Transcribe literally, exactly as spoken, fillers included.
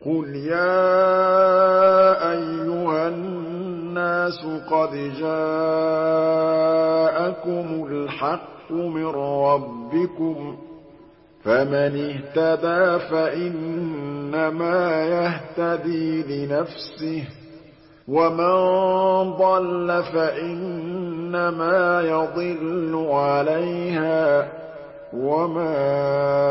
قُلْ يَا أَيُّهَا النَّاسُ قَدْ جَاءَكُمُ الْحَقُّ مِن رَّبِّكُمْ ۖ فَمَنِ اهْتَدَىٰ فَإِنَّمَا يَهْتَدِي لِنَفْسِهِ ۖ وَمَن ضَلَّ فَإِنَّمَا يَضِلُّ عَلَيْهَا ۖ وَمَا